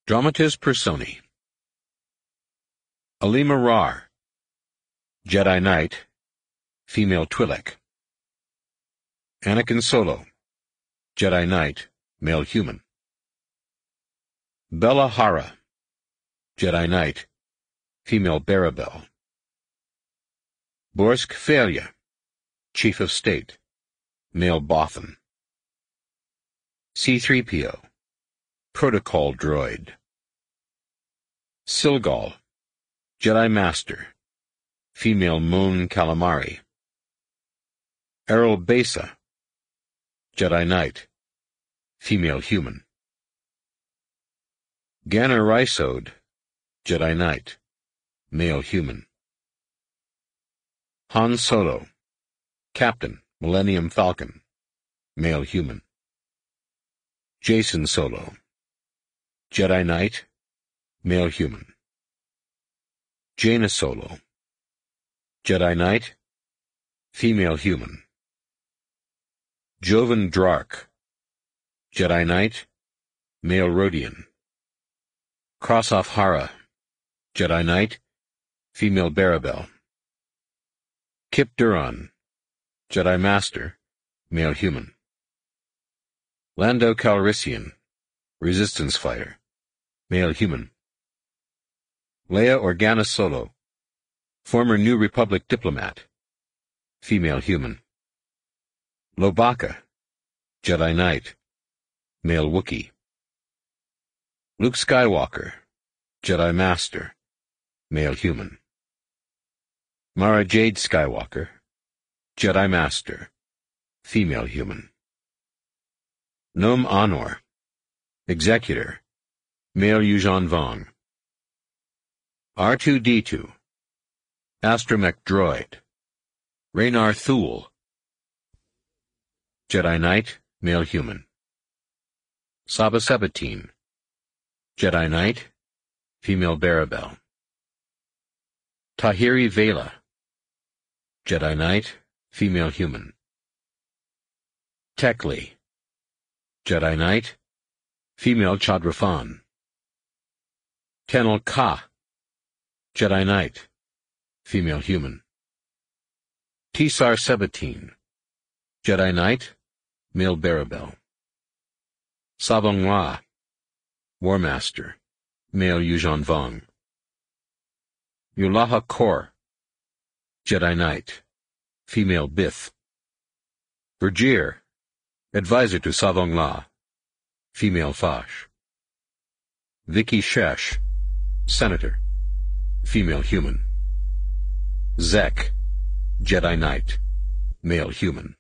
Dramatis Personae. Alima Rar, Jedi Knight, female Twi'lek. Anakin Solo, Jedi Knight, male human. Bella Hara, Jedi Knight, female Barabel. Borsk Felia, Chief of State, male Bothan. C-3PO, Protocol Droid. Silgal, Jedi Master, female Mon Calamari. Errol Besa, Jedi Knight, female human. Ganner Rysode, Jedi Knight, male human. Han Solo, Captain, Millennium Falcon, male human. Jason Solo, Jedi Knight, male human. Jaina Solo, Jedi Knight, female human. Jovan Drakh, Jedi Knight, male Rodian. Krasov Hara, Jedi Knight, female Barabel. Kip Duran, Jedi Master, male human. Lando Calrissian, Resistance Fighter, male human. Leia Organa Solo, former New Republic diplomat, female human. Lobaka, Jedi Knight, male Wookiee. Luke Skywalker, Jedi Master, male human. Mara Jade Skywalker, Jedi Master, female human. Nom Anor, Executor, male Yuuzhan Vong. R2-D2, Astromech Droid. Raynar Thule, Jedi Knight, male human. Saba Sabatine, Jedi Knight, female Barabel. Tahiri Vela, Jedi Knight, female human. Tekli, Jedi Knight, female Chadrafan. Tenel Ka, Jedi Knight, female human. Tisar Sabatine, Jedi Knight, male Barabel. Sabong La, War Master, male Yuuzhan Vong. Yulaha Kor, Jedi Knight, female Bith. Vergir, advisor to Savong La, female Fash. Vicky Shesh, Senator, female human. Zek, Jedi Knight, male human.